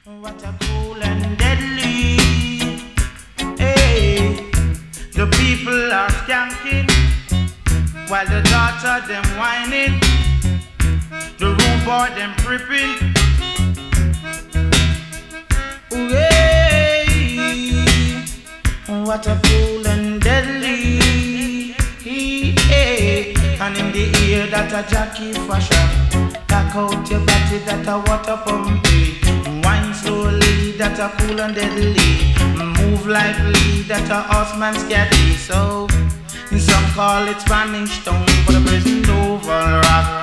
What a cool and deadly. Hey, the people are skanking while the daughter them whining. The rude boy them tripping. Hey, what a cool and deadly. Hey, and in the ear that a Jackie fashion. Back out your body that a water pumping. Wine slowly that a cool and deadly. Move lively that a horseman scary. So some call it Spanish town for the prison oval rock.